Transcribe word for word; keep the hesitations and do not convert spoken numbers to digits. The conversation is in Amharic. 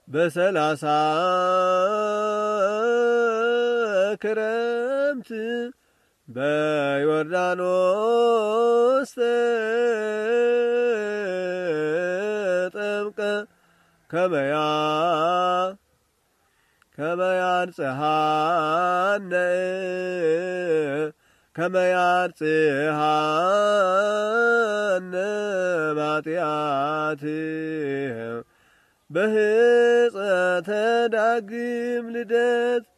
በሰላሳ ክረምት በዮርዳኖስ ተጠምቀ ከመያ ከመያንጽሐነ ከመያንጽሐነ ማጢአት በህፀተ ዳግም ልደት